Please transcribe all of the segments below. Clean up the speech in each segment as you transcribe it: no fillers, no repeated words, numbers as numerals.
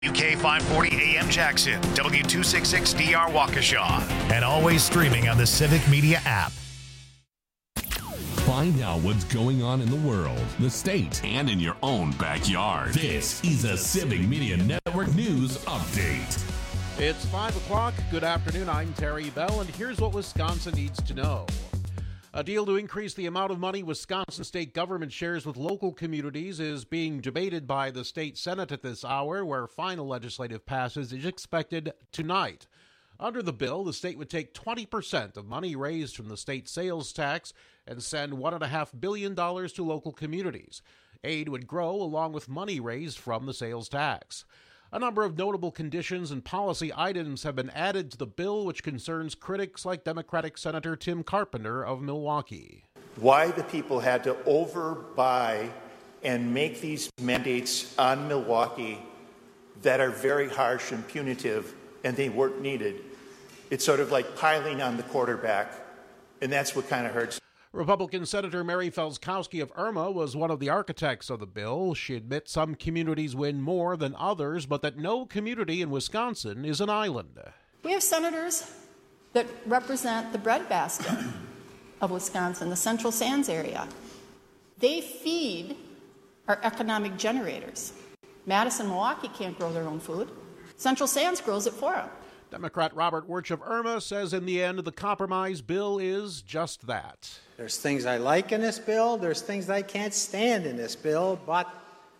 UK 540 AM Jackson, W266DR Waukesha, and always streaming on the Civic Media app. Find out what's going on in the world, the state, and in your own backyard. This is a Civic Media Network News Update. It's 5 o'clock. Good afternoon. I'm Terry Bell, and here's what Wisconsin needs to know. A deal to increase the amount of money Wisconsin state government shares with local communities is being debated by the state Senate at this hour, where final legislative passage is expected tonight. Under the bill, the state would take 20% of money raised from the state sales tax and send $1.5 billion to local communities. Aid would grow along with money raised from the sales tax. A number of notable conditions and policy items have been added to the bill, which concerns critics like Democratic Senator Tim Carpenter of Milwaukee. Why the people had to overbuy and make these mandates on Milwaukee that are very harsh and punitive, and they weren't needed. It's sort of like piling on the quarterback, and that's what kind of hurts. Republican Senator Mary Felskowski of Irma was one of the architects of the bill. She admits some communities win more than others, but that no community in Wisconsin is an island. We have senators that represent the breadbasket of Wisconsin, the Central Sands area. They feed our economic generators. Madison, Milwaukee can't grow their own food. Central Sands grows it for them. Democrat Robert Wirch of Irma says in the end, the compromise bill is just that. There's things I like in this bill. There's things I can't stand in this bill, but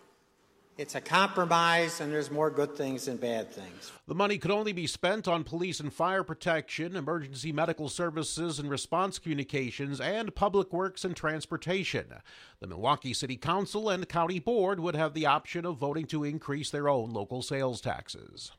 it's a compromise, and there's more good things than bad things. The money could only be spent on police and fire protection, emergency medical services and response communications, and public works and transportation. The Milwaukee City Council and County Board would have the option of voting to increase their own local sales taxes.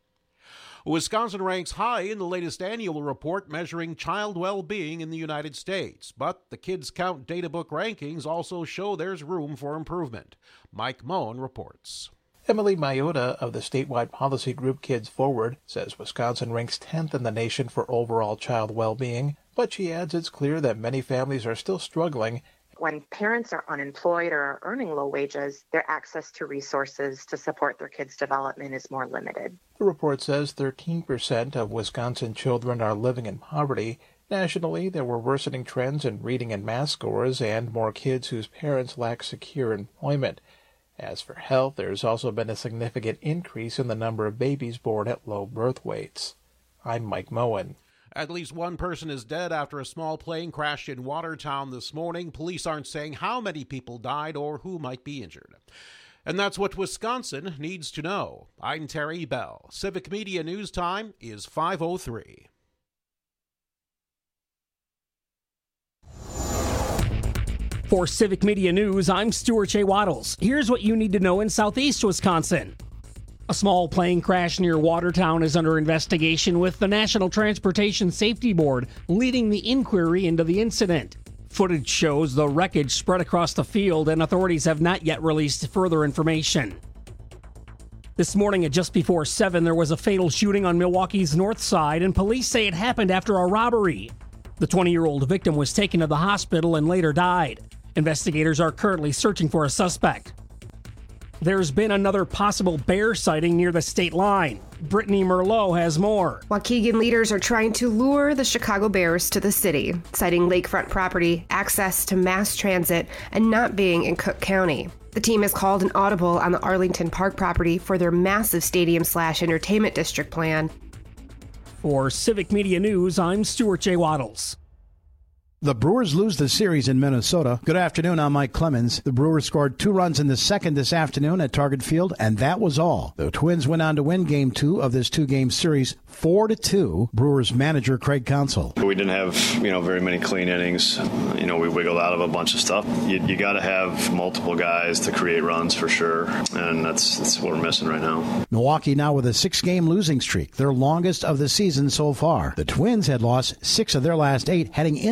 Wisconsin ranks high in the latest annual report measuring child well-being in the United States, but the Kids Count Databook rankings also show there's room for improvement. Mike Moen reports. Emily Mayota of the statewide policy group Kids Forward says Wisconsin ranks 10th in the nation for overall child well-being, but she adds it's clear that many families are still struggling. When parents are unemployed or are earning low wages, their access to resources to support their kids' development is more limited. The report says 13% of Wisconsin children are living in poverty. Nationally, there were worsening trends in reading and math scores and more kids whose parents lack secure employment. As for health, there's also been a significant increase in the number of babies born at low birth weights. I'm Mike Moen. At least one person is dead after a small plane crashed in Watertown this morning. Police aren't saying how many people died or who might be injured. And that's what Wisconsin needs to know. I'm Terry Bell. Civic Media News Time is 5:03. For Civic Media News, I'm Stuart J. Waddles. Here's what you need to know in southeast Wisconsin. A small plane crash near Watertown is under investigation, with the National Transportation Safety Board leading the inquiry into the incident. Footage shows the wreckage spread across the field, and authorities have not yet released further information. This morning at just before 7, there was a fatal shooting on Milwaukee's north side, and police say it happened after a robbery. The 20-year-old victim was taken to the hospital and later died. Investigators are currently searching for a suspect. There's been another possible bear sighting near the state line. Brittany Merlot has more. Waukegan leaders are trying to lure the Chicago Bears to the city, citing lakefront property, access to mass transit, and not being in Cook County. The team has called an audible on the Arlington Park property for their massive stadium/entertainment district plan. For Civic Media News, I'm Stuart J. Waddles. The Brewers lose the series in Minnesota. Good afternoon, I'm Mike Clemens. The Brewers scored 2 runs in the second this afternoon at Target Field, and that was all. The Twins went on to win Game 2 of this 2-game series 4-2. Brewers manager Craig Counsell. We didn't have, very many clean innings. We wiggled out of a bunch of stuff. You got to have multiple guys to create runs for sure, and that's what we're missing right now. Milwaukee now with a 6-game losing streak, their longest of the season so far. The Twins had lost 6 of their last 8 heading into this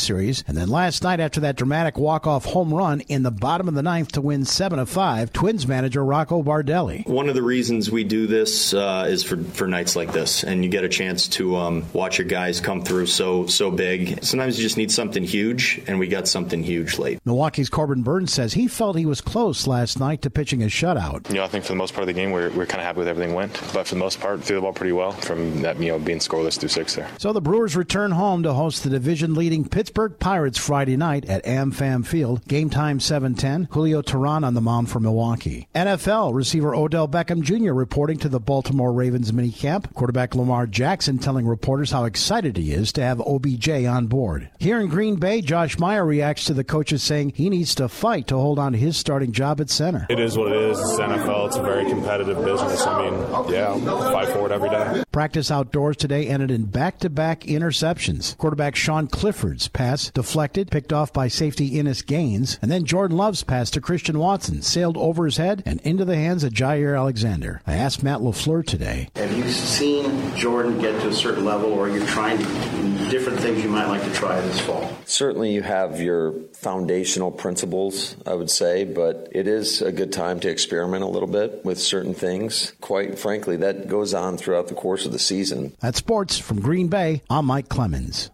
Series. And then last night, after that dramatic walk-off home run in the bottom of the ninth to win 7-5, Twins manager Rocco Bardelli. One of the reasons we do this is for nights like this, and you get a chance to watch your guys come through so big. Sometimes you just need something huge, and we got something huge late. Milwaukee's Corbin Burns says he felt he was close last night to pitching a shutout. I think for the most part of the game, we're kind of happy with everything went. But for the most part, threw the ball pretty well from that, being scoreless through 6 there. So the Brewers return home to host the division-leading Pittsburgh Pirates Friday night at AmFam Field. Game time 7:10. Julio Teheran on the mound for Milwaukee. NFL receiver Odell Beckham Jr. reporting to the Baltimore Ravens minicamp. Quarterback Lamar Jackson telling reporters how excited he is to have OBJ on board. Here in Green Bay, Josh Meyer reacts to the coaches saying he needs to fight to hold on to his starting job at center. It is what it is. It's NFL. It's a very competitive business. Fight for it every day. Practice outdoors today ended in back-to-back interceptions. Quarterback Sean Clifford's pass deflected, picked off by safety Innis Gaines, and then Jordan Love's pass to Christian Watson sailed over his head and into the hands of Jair Alexander. I asked Matt LaFleur today. Have you seen Jordan get to a certain level, or you're trying different things you might like to try this fall? Certainly you have your foundational principles, I would say, but it is a good time to experiment a little bit with certain things. Quite frankly, that goes on throughout the course of the season. That's sports from Green Bay. I'm Mike Clemens.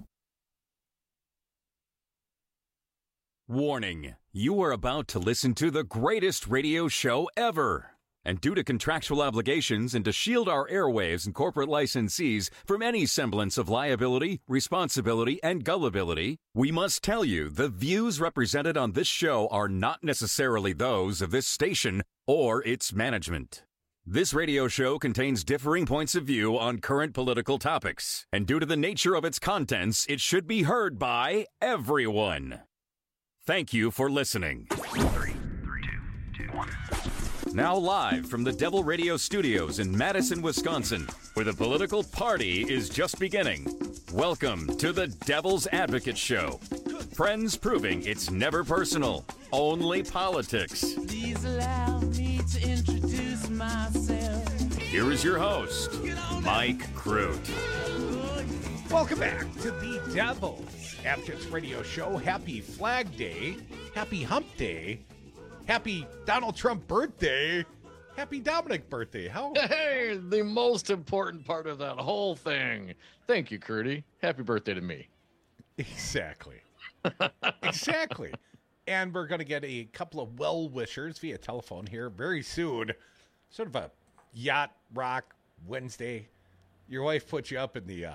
Warning, you are about to listen to the greatest radio show ever. And due to contractual obligations and to shield our airwaves and corporate licensees from any semblance of liability, responsibility, and gullibility, we must tell you the views represented on this show are not necessarily those of this station or its management. This radio show contains differing points of view on current political topics, and due to the nature of its contents, it should be heard by everyone. Thank you for listening. 3, 2, 1. Now live from the Devil Radio Studios in Madison, Wisconsin, where the political party is just beginning. Welcome to the Devil's Advocate Show. Friends proving it's never personal, only politics. Please allow me to introduce myself. Here is your host, Mike Crute. Welcome back to the Devil's Advocates Radio Show. Happy Flag Day. Happy Hump Day. Happy Donald Trump birthday. Happy Dominic birthday. Hey, the most important part of that whole thing. Thank you, Curdy. Happy birthday to me. Exactly. Exactly. And we're going to get a couple of well-wishers via telephone here very soon. Sort of a yacht rock Wednesday. Your wife put you up in the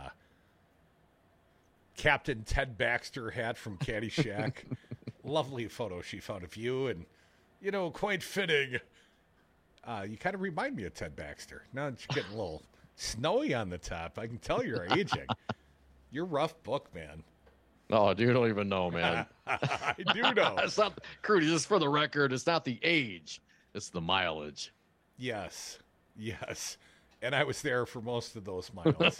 Captain Ted Baxter hat from Caddyshack. Lovely photo she found of you, and quite fitting. You kind of remind me of Ted Baxter. Now that you're getting a little snowy on the top, I can tell you're aging. You're rough book, man. Oh, you don't even know, man. I do know. It's not, Crudy, just for the record, it's not the age. It's the mileage. Yes. And I was there for most of those miles.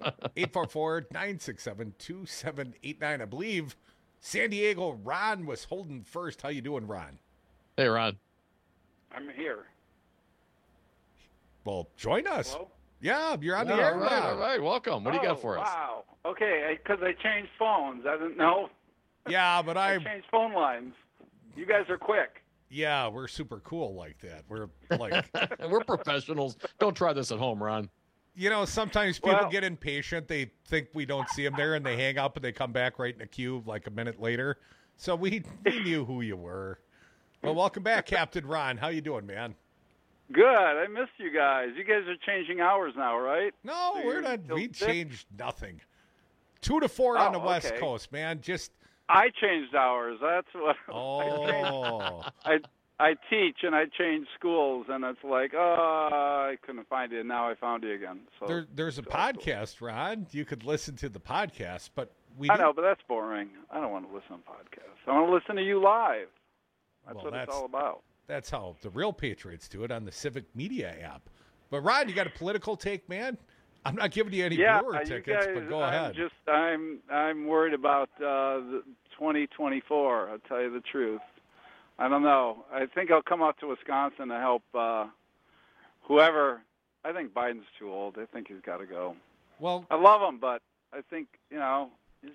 844-967-2789. I believe San Diego, Ron was holding first. How you doing, Ron? Hey, Ron. I'm here. Well, join us. Hello? Yeah, you're on the air. All right. Welcome. What do you got for us? Wow. Okay, because I changed phones. I didn't know. Yeah, but I changed phone lines. You guys are quick. Yeah, we're super cool like that. We're like... We're professionals. Don't try this at home, Ron. Sometimes people get impatient. They think we don't see them there, and they hang up, and they come back right in the queue like a minute later. So we knew who you were. Well, welcome back, Captain Ron. How you doing, man? Good. I missed you guys. You guys are changing hours now, right? No, so we're not. We changed nothing. 2 to 4 on the West Coast, man. I changed hours. That's what. Oh. I teach and I change schools, and it's like, I couldn't find you, and now I found you again. So there's a podcast, Ron. You could listen to the podcast, but I know, but that's boring. I don't want to listen to podcasts. I want to listen to you live. That's what it's all about. That's how the real Patriots do it on the Civic Media app. But Ron, you got a political take, man? I'm not giving you any Brewer tickets, but go ahead. I'm worried about the 2024. I'll tell you the truth. I don't know. I think I'll come out to Wisconsin to help whoever. I think Biden's too old. I think he's got to go. Well, I love him, but I think it's just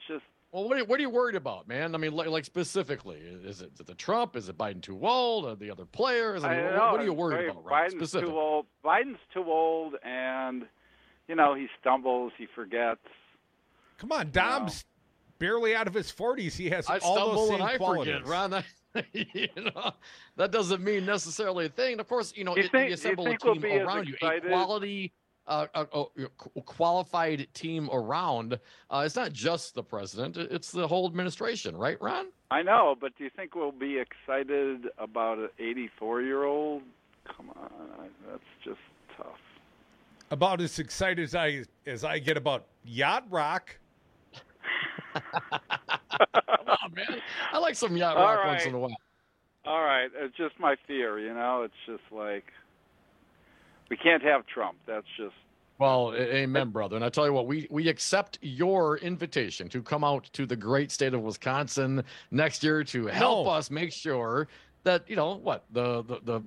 Well, what are you worried about, man? I mean, like specifically, is it the Trump? Is it Biden too old? Or the other players? I mean, what are you worried about, Ron? Biden's too old. Biden's too old, and he stumbles, he forgets. Come on, Dom's barely out of his 40s. He has all those same qualities. Forget, Ron. That doesn't mean necessarily a thing. Of course, you assemble a team around you, a quality. Qualified team around. It's not just the president; it's the whole administration, right, Ron? I know, but do you think we'll be excited about an 84-year-old? Come on, that's just tough. About as excited as I get about yacht rock. Come on, man! I like some yacht rock once in a while. All right, it's just my fear. It's just like. We can't have Trump. That's just... Well, amen, brother. And I tell you what, we accept your invitation to come out to the great state of Wisconsin next year to help us make sure that, the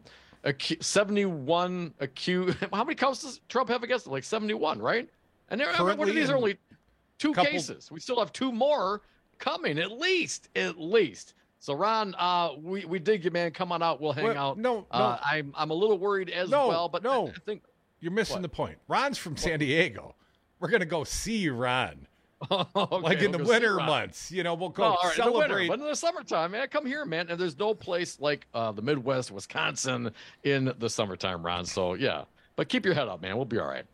71 acute... How many counts does Trump have against it? Like 71, right? And what are these? Are only two cases. We still have two more coming, at least. So, Ron, we dig you, man. Come on out. We'll hang out. No. I'm a little worried as well, but I think you're missing the point. Ron's from San Diego. We're gonna go see Ron. Okay, in the winter months, we'll go celebrate. But in the summertime, man, come here, man. And there's no place like the Midwest, Wisconsin, in the summertime, Ron. So yeah, but keep your head up, man. We'll be all right.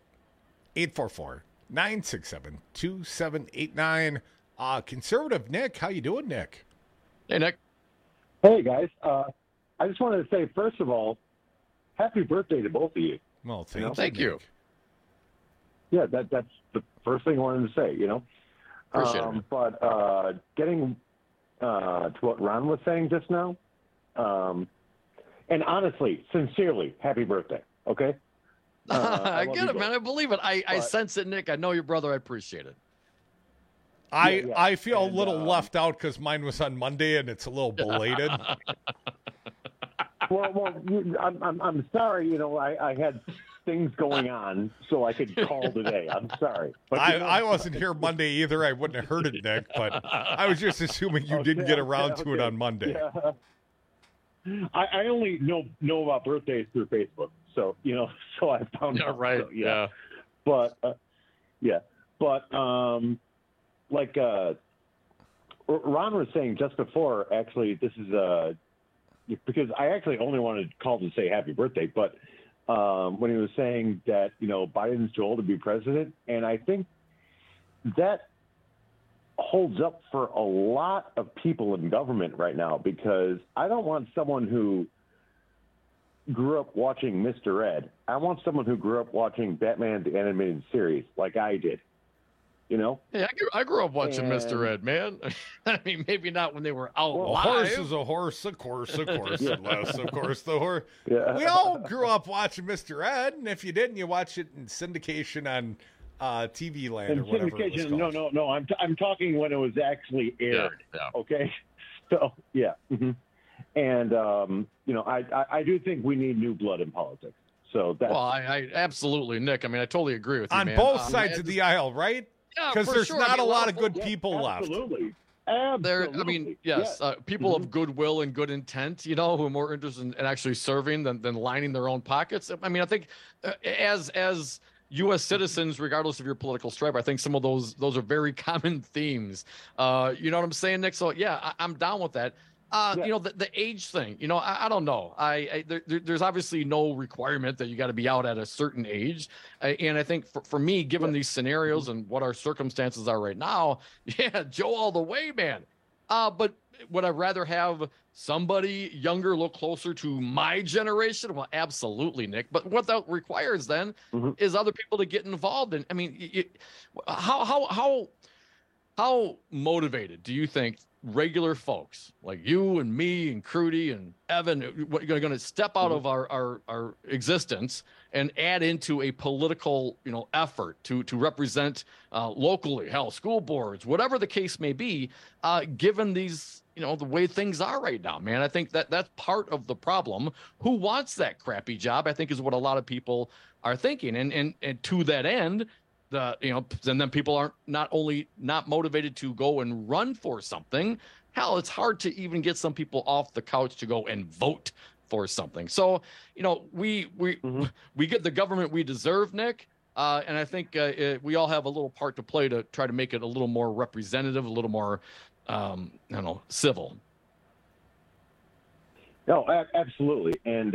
844-967-2789. Conservative Nick, how you doing, Nick? Hey, Nick. Hey, guys. I just wanted to say, first of all, happy birthday to both of you. Well, thank you. Yeah, that's the first thing I wanted to say, Appreciate it. But getting to what Ron was saying just now, and honestly, sincerely, happy birthday, okay? I get it, man. I believe it. I sense it, Nick. I know your brother. I appreciate it. I feel a little left out because mine was on Monday and it's a little belated. I'm sorry. I had things going on, so I could call today. I'm sorry. But I wasn't here Monday either. I wouldn't have heard it, Nick, but I was just assuming you didn't get around to it on Monday. Yeah. I only know about birthdays through Facebook, so so I found out. Right. So, yeah. But like Ron was saying just before, actually, this is because I actually only wanted to call to say happy birthday, but when he was saying that, Biden's too old to be president, and I think that holds up for a lot of people in government right now, because I don't want someone who grew up watching Mr. Ed. I want someone who grew up watching Batman the Animated Series like I did. Yeah, I grew up watching Mr. Ed, man. I mean, maybe not when they were out live. A horse is a horse, of course, unless, of course, the horse. Yeah. We all grew up watching Mr. Ed, and if you didn't, you watch it in syndication on TV Land or whatever it was called. No. I'm talking when it was actually aired. Yeah. Okay. So yeah. Mm-hmm. And I do think we need new blood in politics. So that's I absolutely, Nick. I mean, I totally agree with you, on man. both sides of the aisle, right? Yeah, because there's not a lot of good people left. Absolutely. Yes, people of goodwill and good intent, who are more interested in actually serving than lining their own pockets. I mean, I think as U.S. citizens, regardless of your political stripe, I think some of those are very common themes. You know what I'm saying, Nick? So yeah, I'm down with that. The age thing, I don't know. There's obviously no requirement that you got to be out at a certain age. And I think for me, given these scenarios and what our circumstances are right now, yeah, Joe all the way, man. But would I rather have somebody younger, a little closer to my generation? Well, absolutely, Nick. But what that requires then is other people to get involved. And I mean, how motivated do you think regular folks like you and me and Crudy and Evan are going to step out of our existence and add into a political effort to represent locally, school boards, whatever the case may be, given these the way things are right now, man? I think that's part of the problem. Who wants that crappy job, I think, is what a lot of people are thinking. And to that end, And then people aren't not only not motivated to go and run for something. Hell, it's hard to even get some people off the couch to go and vote for something. So, we get the government we deserve, Nick. And I think we all have a little part to play to try to make it a little more representative, a little more, civil. No, absolutely. And,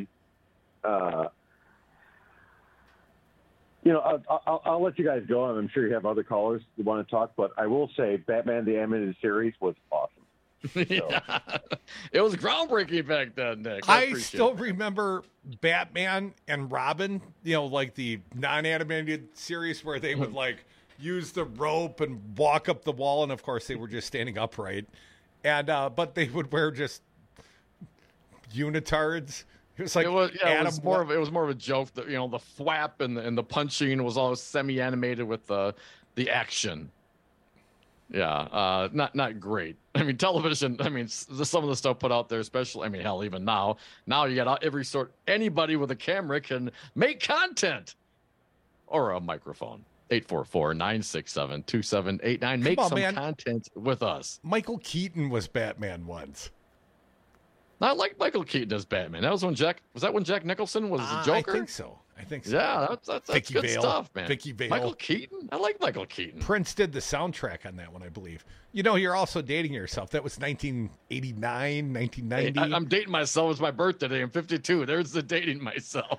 I'll let you guys go, and I'm sure you have other callers who want to talk, but I will say Batman the Animated Series was awesome. Yeah. It was groundbreaking back then, Nick. I still remember Batman and Robin, like the non-animated series where they would use the rope and walk up the wall, and of course they were just standing upright. And but they would wear just unitards. It was like it was more of a joke that the flap and the punching was all semi-animated with the action. Yeah, not great. I mean, television. I mean, some of the stuff put out there, especially. I mean, hell, even now you got anybody with a camera can make content or a microphone. 844-967-2789. Make some content with us. Michael Keaton was Batman once. I like Michael Keaton as Batman. That was when Jack Nicholson was the Joker? I think so. Yeah, that's good Vale. stuff, man. Vicky Vale. Michael Keaton? I like Michael Keaton. Prince did the soundtrack on that one, I believe. You're also dating yourself. That was 1989, 1990. I'm dating myself. It's my birthday today. I'm 52. There's the dating myself.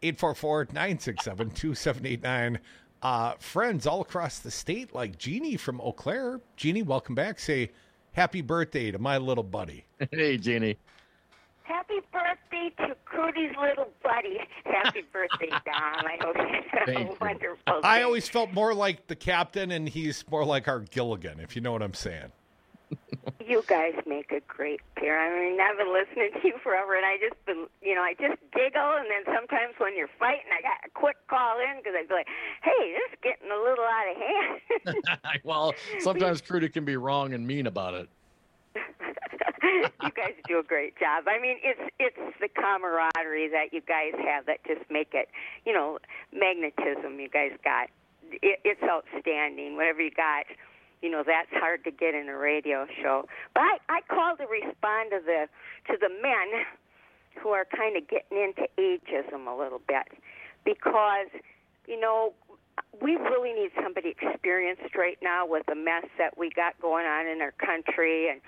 844-967-2789. Friends all across the state, like Jeannie from Eau Claire. Jeannie, welcome back. Say happy birthday to my little buddy. Hey, Jeannie. Happy birthday to Crudy's little buddy. Happy birthday, Dom. I hope you have a wonderful day. I always felt more like the captain, and he's more like our Gilligan, if you know what I'm saying. You guys make a great pair. I mean, I've been listening to you forever, and I just giggle, and then sometimes when you're fighting, I got a quick call in because I'd be like, hey, this is getting a little out of hand. Well, sometimes Crudy can be wrong and mean about it. You guys do a great job. I mean, it's the camaraderie that you guys have that just make it, magnetism you guys got. It's outstanding. Whatever you got, that's hard to get in a radio show. But I called to respond to the men who are kind of getting into ageism a little bit because, we really need somebody experienced right now with the mess that we got going on in our country and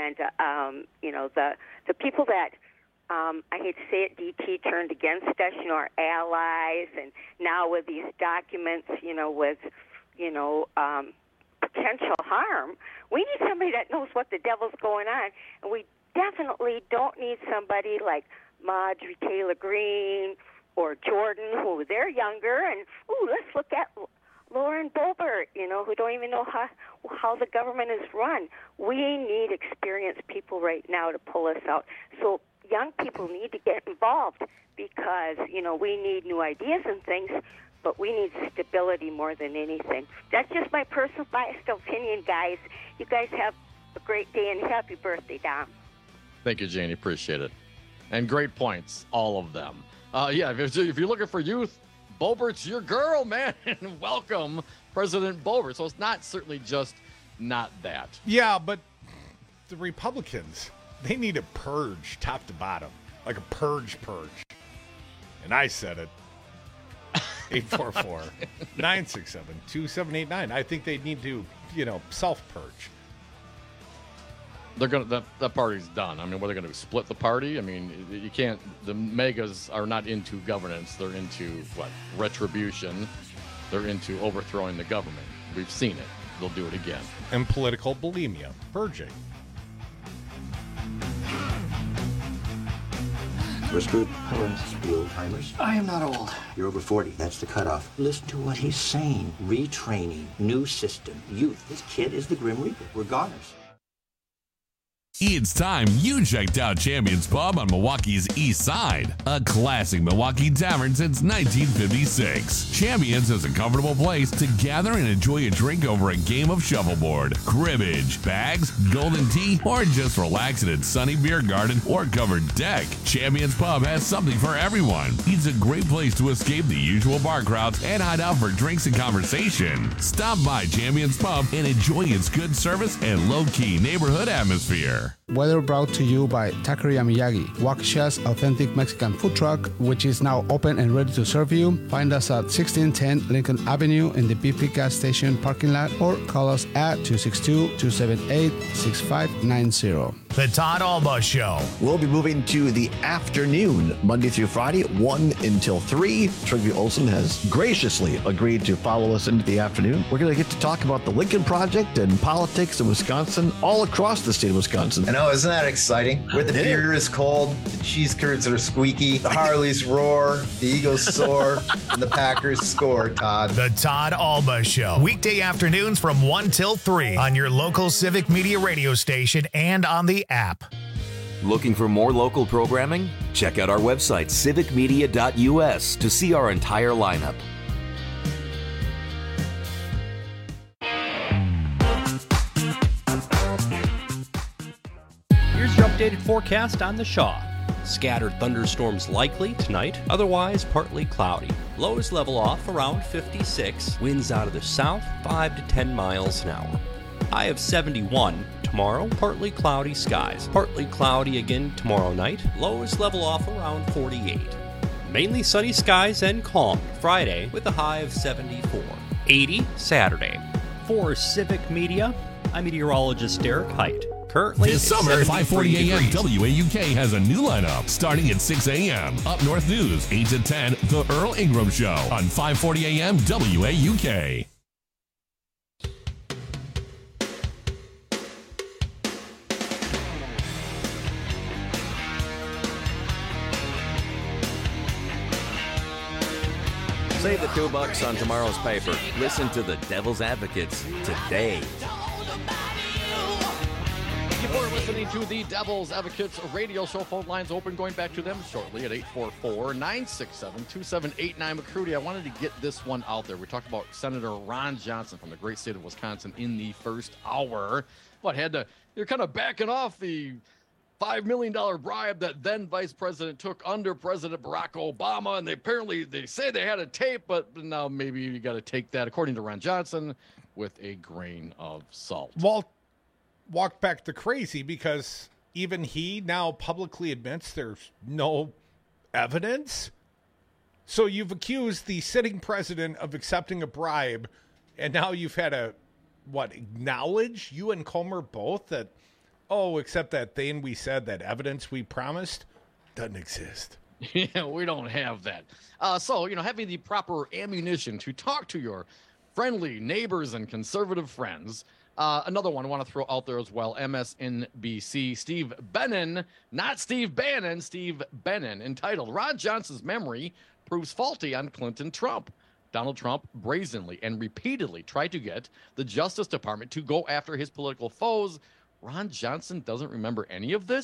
the people that I hate to say it, DT turned against us, our allies, and now with these documents, with potential harm, we need somebody that knows what the devil's going on, and we definitely don't need somebody like Marjorie Taylor Greene or Jordan, who they're younger, and let's look at Lauren Boebert, who don't even know how the government is run. We need experienced people right now to pull us out. So young people need to get involved because, we need new ideas and things, but we need stability more than anything. That's just my personal biased opinion, guys. You guys have a great day, and happy birthday, Dom. Thank you, Janie. Appreciate it. And great points, all of them. If you're looking for youth, Boebert's your girl, man. And welcome, President Boebert. So it's certainly just not that. Yeah, but the Republicans, they need a purge top to bottom, like a purge. And I said it. 844-967-2789. I think they need to, self-purge. They're gonna that party's done. I mean, what are they gonna do? Split the party? I mean, you can't. The megas are not into governance. They're into retribution. They're into overthrowing the government. We've seen it. They'll do it again. And political bulimia, purging. What's good? Hello, you old timers. I am not old. You're over 40. That's the cutoff. Listen to what he's saying. Retraining, new system, youth. This kid is the Grim Reaper. We're goners. It's time you checked out Champions Pub on Milwaukee's East Side, a classic Milwaukee tavern since 1956. Champions is a comfortable place to gather and enjoy a drink over a game of shuffleboard, cribbage, bags, golden tea, or just relax in its sunny beer garden or covered deck. Champions Pub has something for everyone. It's a great place to escape the usual bar crowds and hide out for drinks and conversation. Stop by Champions Pub and enjoy its good service and low-key neighborhood atmosphere. Weather brought to you by Taqueria Miyagi, Waukesha's authentic Mexican food truck, which is now open and ready to serve you. Find us at 1610 Lincoln Avenue in the BP gas station parking lot or call us at 262-278-6590. The Todd Alba Show. We'll be moving to the afternoon, Monday through Friday, 1 until 3. Trygve Olsen has graciously agreed to follow us into the afternoon. We're going to get to talk about the Lincoln Project and politics in Wisconsin, all across the state of Wisconsin. I know, isn't that exciting? Where the beer is cold, the cheese curds are squeaky, the Harleys roar, the Eagles soar, and the Packers score, Todd. The Todd Alba Show. Weekday afternoons from 1 till 3 on your local Civic Media radio station and on the app. Looking for more local programming? Check out our website, civicmedia.us, to see our entire lineup. Here's your updated forecast on the Shaw. Scattered thunderstorms likely tonight, otherwise partly cloudy. Lows level off around 56, winds out of the south 5 to 10 miles an hour. High of 71. Tomorrow, partly cloudy skies. Partly cloudy again tomorrow night. Lows level off around 48. Mainly sunny skies and calm Friday with a high of 74. 80 Saturday. For Civic Media, I'm meteorologist Derek Height. Currently, this summer at 5:40 a.m., WAUK has a new lineup starting at 6 a.m. Up North News, 8 to 10, The Earl Ingram Show on 5:40 a.m. WAUK. Save the $2 on tomorrow's paper. Listen to the Devil's Advocates today. Before listening to the Devil's Advocates radio show, phone lines open, going back to them shortly at 844-967-2789. McCrudy, I wanted to get this one out there. We talked about Senator Ron Johnson from the great state of Wisconsin in the first hour. You're kind of backing off the $5 million bribe that then Vice President took under President Barack Obama, and they say they had a tape, but now maybe you got to take that, according to Ron Johnson, with a grain of salt. Well, walk back to crazy, because even he now publicly admits there's no evidence. So you've accused the sitting president of accepting a bribe, and now you've had acknowledge, you and Comer both, that, except that thing we said, that evidence we promised, doesn't exist. Yeah, we don't have that. So, having the proper ammunition to talk to your friendly neighbors and conservative friends. Another one I want to throw out there as well, MSNBC, Steve Bannon, not Steve Bannon, Steve Bannon, entitled, Ron Johnson's Memory Proves Faulty on Clinton Trump. Donald Trump brazenly and repeatedly tried to get the Justice Department to go after his political foes. Ron Johnson doesn't remember any of this? ?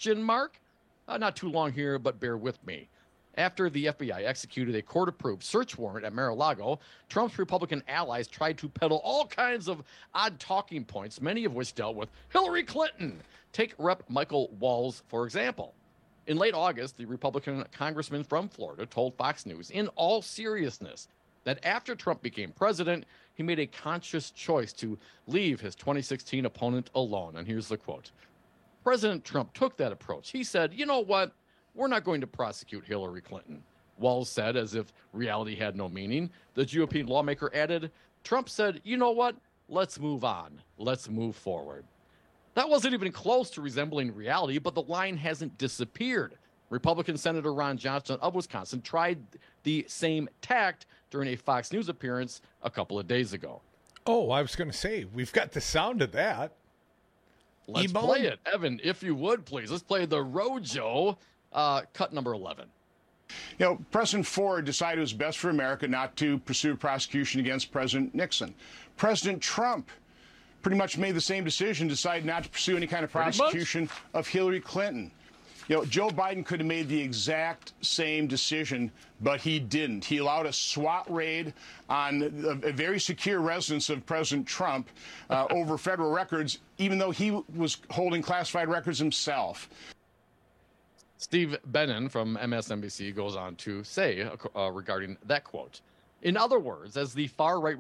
Not too long here, but bear with me. After the FBI executed a court-approved search warrant at Mar-a-Lago, Trump's Republican allies tried to peddle all kinds of odd talking points, many of which dealt with Hillary Clinton. Take Rep. Michael Walz, for example. In late August, the Republican congressman from Florida told Fox News, in all seriousness, that after Trump became president, he made a conscious choice to leave his 2016 opponent alone. And here's the quote. President Trump took that approach. He said, you know what? We're not going to prosecute Hillary Clinton. Walz said, as if reality had no meaning. The GOP lawmaker added, Trump said, you know what? Let's move on. Let's move forward. That wasn't even close to resembling reality, but the line hasn't disappeared. Republican Senator Ron Johnson of Wisconsin tried the same tact during a Fox News appearance a couple of days ago. Oh, I was going to say, we've got the sound of that. Let's play it. Evan, if you would, please. Let's play the Rojo, cut number 11. President Ford decided it was best for America not to pursue prosecution against President Nixon. President Trump pretty much made the same decision, decided not to pursue any kind of prosecution of Hillary Clinton. You know, Joe Biden could have made the exact same decision, but he didn't. He allowed a SWAT raid on a very secure residence of President Trump over federal records, even though he was holding classified records himself. Steve Bannon from MSNBC goes on to say regarding that quote, in other words, as the far-right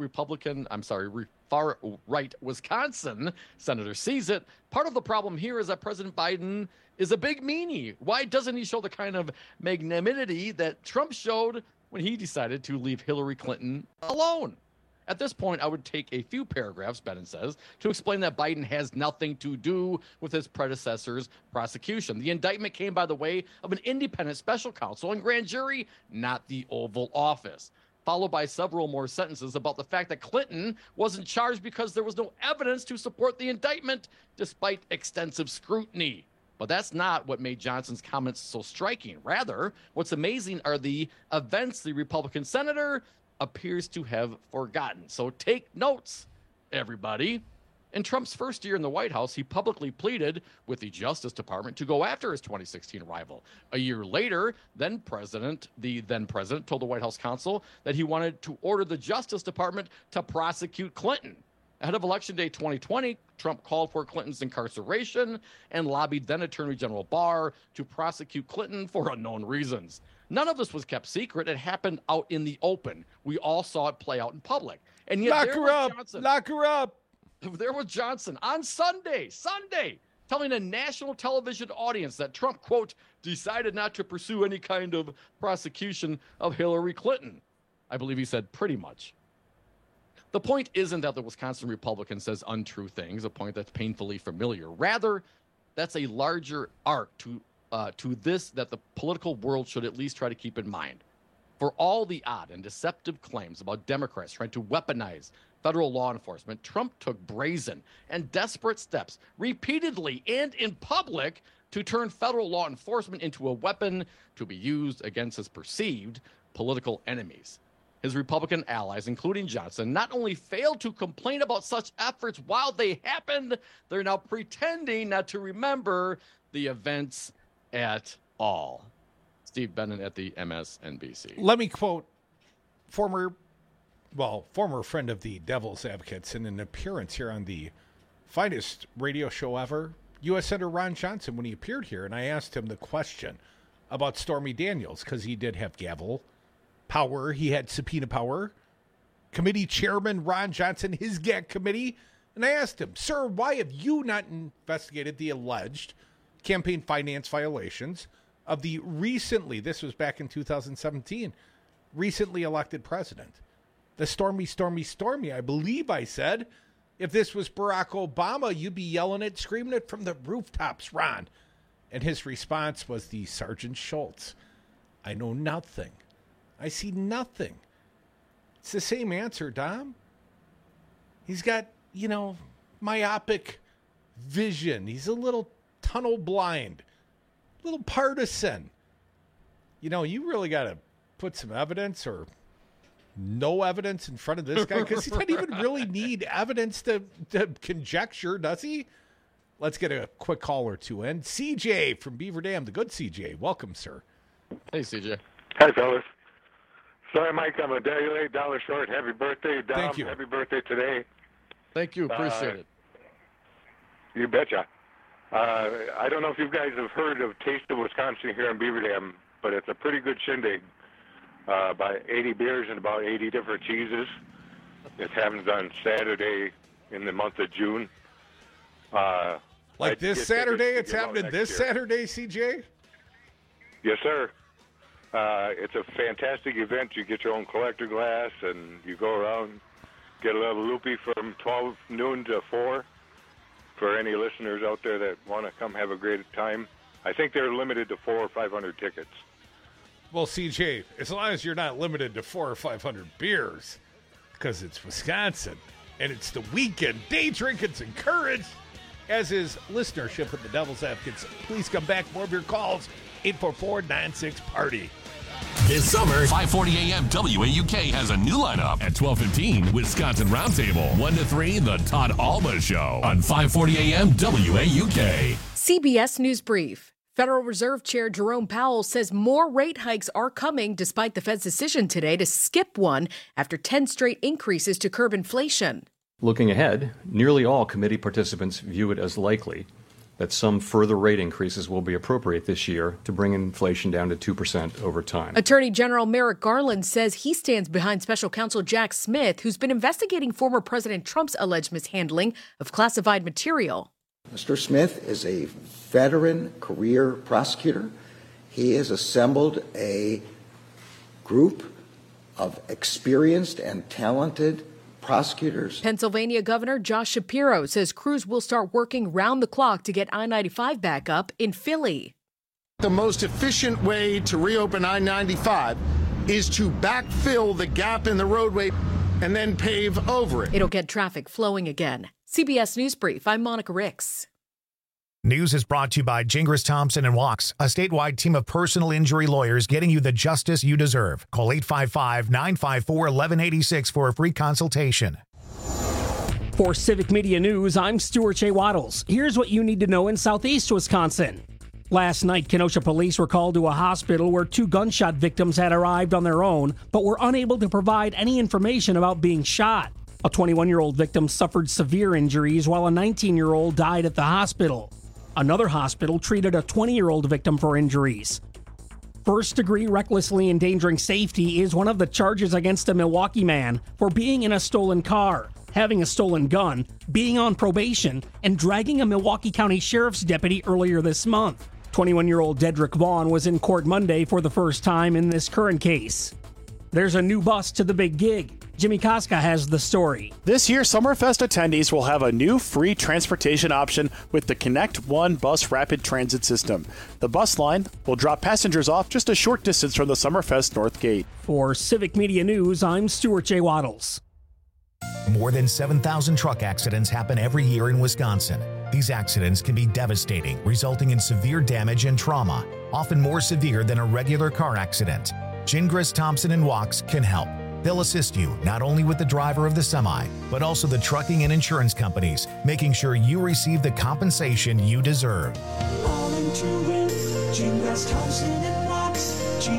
Wisconsin senator sees it, part of the problem here is that President Biden is a big meanie. Why doesn't he show the kind of magnanimity that Trump showed when he decided to leave Hillary Clinton alone? At this point, I would take a few paragraphs, Bannon says, to explain that Biden has nothing to do with his predecessor's prosecution. The indictment came by the way of an independent special counsel and grand jury, not the Oval Office, followed by several more sentences about the fact that Clinton wasn't charged because there was no evidence to support the indictment, despite extensive scrutiny. But that's not what made Johnson's comments so striking. Rather, what's amazing are the events the Republican senator appears to have forgotten. So take notes, everybody. In Trump's first year in the White House, he publicly pleaded with the Justice Department to go after his 2016 rival. A year later, the then president told the White House counsel that he wanted to order the Justice Department to prosecute Clinton. Ahead of Election Day 2020, Trump called for Clinton's incarceration and lobbied then Attorney General Barr to prosecute Clinton for unknown reasons. None of this was kept secret. It happened out in the open. We all saw it play out in public. And yet Lock her up. There was Johnson on Sunday, telling a national television audience that Trump, quote, decided not to pursue any kind of prosecution of Hillary Clinton. I believe he said pretty much. The point isn't that the Wisconsin Republican says untrue things, a point that's painfully familiar. Rather, that's a larger arc to this that the political world should at least try to keep in mind. For all the odd and deceptive claims about Democrats trying to weaponize federal law enforcement, Trump took brazen and desperate steps repeatedly and in public to turn federal law enforcement into a weapon to be used against his perceived political enemies. His Republican allies, including Johnson, not only failed to complain about such efforts while they happened, they're now pretending not to remember the events at all. Steve Bannon at the MSNBC. Let me quote former friend of the Devil's Advocates in an appearance here on the finest radio show ever, U.S. Senator Ron Johnson, when he appeared here, and I asked him the question about Stormy Daniels, because he did have gavel power. He had subpoena power. Committee chairman Ron Johnson, his GAC committee. And I asked him, sir, why have you not investigated the alleged campaign finance violations of the recently, this was back in 2017, recently elected president? The Stormy, I believe I said, if this was Barack Obama, you'd be yelling it, screaming it from the rooftops, Ron. And his response was the Sergeant Schultz. I know nothing. I see nothing. It's the same answer, Dom. He's got, myopic vision. He's a little tunnel blind, a little partisan. You really got to put some evidence or no evidence in front of this guy, because he doesn't even really need evidence to conjecture, does he? Let's get a quick call or two in. CJ from Beaver Dam, the good CJ. Welcome, sir. Hey, CJ. Hi, fellas. Sorry, Mike, I'm a day late, dollar short. Happy birthday, Dom. Thank you. Happy birthday today. Thank you. Appreciate it. You betcha. I don't know if you guys have heard of Taste of Wisconsin here in Beaver Dam, but it's a pretty good shindig. About 80 beers and about 80 different cheeses. It happens on Saturday in the month of June. Like this Saturday? It's happening this Saturday, CJ? Yes, sir. It's a fantastic event. You get your own collector glass, and you go around, get a little loopy from 12 noon to 4 for any listeners out there that want to come have a great time. I think they're limited to 400 or 500 tickets. Well, CJ, as long as you're not limited to 400 or 500 beers, because it's Wisconsin, and it's the weekend, day drinking's encouraged, as is listenership at the Devil's Advocates. Please come back. More of your calls, 844-96-PARTY. This summer, 5:40 a.m. WAUK has a new lineup. At 12:15, Wisconsin Roundtable. 1 to 3, The Todd Alba Show on 5:40 a.m. WAUK. CBS News Brief. Federal Reserve Chair Jerome Powell says more rate hikes are coming despite the Fed's decision today to skip one after 10 straight increases to curb inflation. Looking ahead, nearly all committee participants view it as likely that some further rate increases will be appropriate this year to bring inflation down to 2% over time. Attorney General Merrick Garland says he stands behind Special Counsel Jack Smith, who's been investigating former President Trump's alleged mishandling of classified material. Mr. Smith is a veteran career prosecutor. He has assembled a group of experienced and talented prosecutors. Pennsylvania Governor Josh Shapiro says crews will start working round the clock to get I-95 back up in Philly. The most efficient way to reopen I-95 is to backfill the gap in the roadway and then pave over it. It'll get traffic flowing again. CBS News Brief, I'm Monica Ricks. News is brought to you by Gingras Thompson & Walks, a statewide team of personal injury lawyers getting you the justice you deserve. Call 855-954-1186 for a free consultation. For Civic Media News, I'm Stuart J. Waddles. Here's what you need to know in southeast Wisconsin. Last night, Kenosha police were called to a hospital where 2 gunshot victims had arrived on their own, but were unable to provide any information about being shot. A 21-year-old victim suffered severe injuries while a 19-year-old died at the hospital. Another hospital treated a 20-year-old victim for injuries. First-degree recklessly endangering safety is one of the charges against a Milwaukee man for being in a stolen car, having a stolen gun, being on probation, and dragging a Milwaukee County Sheriff's deputy earlier this month. 21-year-old Dedrick Vaughn was in court Monday for the first time in this current case. There's a new bus to the big gig. Jimmy Koska has the story. This year, Summerfest attendees will have a new free transportation option with the Connect One bus rapid transit system. The bus line will drop passengers off just a short distance from the Summerfest North Gate. For Civic Media News, I'm Stuart J. Waddles. More than 7,000 truck accidents happen every year in Wisconsin. These accidents can be devastating, resulting in severe damage and trauma, often more severe than a regular car accident. Gingras Thompson & Walks can help. They'll assist you not only with the driver of the semi, but also the trucking and insurance companies, making sure you receive the compensation you deserve. All into it, Gingras Thompson & Walks,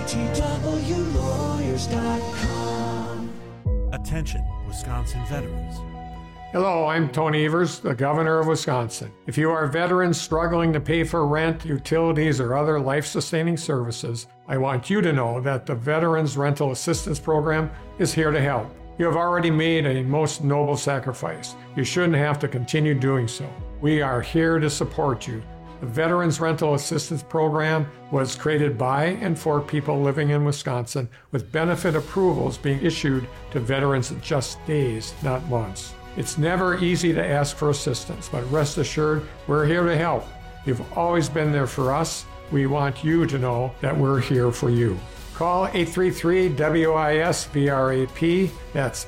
GTWlawyers.com. Attention, Wisconsin veterans. Hello, I'm Tony Evers, the Governor of Wisconsin. If you are veterans struggling to pay for rent, utilities, or other life-sustaining services, I want you to know that the Veterans Rental Assistance Program is here to help. You have already made a most noble sacrifice. You shouldn't have to continue doing so. We are here to support you. The Veterans Rental Assistance Program was created by and for people living in Wisconsin, with benefit approvals being issued to veterans in just days, not months. It's never easy to ask for assistance, but rest assured, we're here to help. You've always been there for us. We want you to know that we're here for you. Call 833-WIS-VRAP. That's